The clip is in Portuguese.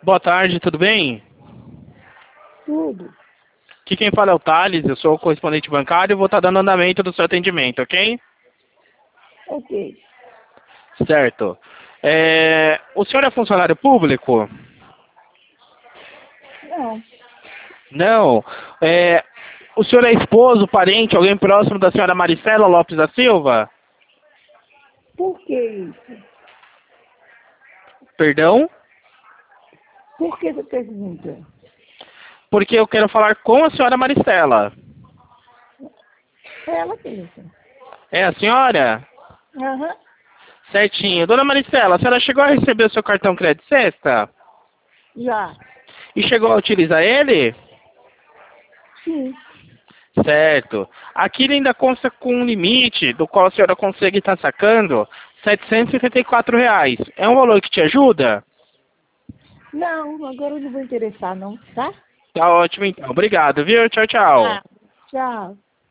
Boa tarde, tudo bem? Tudo. Aqui quem fala é o Thales, eu sou o correspondente bancário e vou estar dando andamento do seu atendimento, ok? Ok. Certo. O senhor é funcionário público? Não. Não. O senhor é esposo, parente, alguém próximo da senhora Maricela Lopes da Silva? Por que isso? Perdão? Por que você pergunta? Porque eu quero falar com a senhora Maricela. É ela mesma. É a senhora? Aham. Certinho. Dona Maricela, a senhora chegou a receber o seu cartão crédito sexta? Já. E chegou a utilizar ele? Sim. Certo. Aqui ele ainda consta com um limite, do qual a senhora consegue estar sacando R$ 774. É um valor que te ajuda? Não, agora eu não vou interessar não, tá? Tá ótimo então. Obrigado, viu? Tchau, tchau. Tá. Tchau.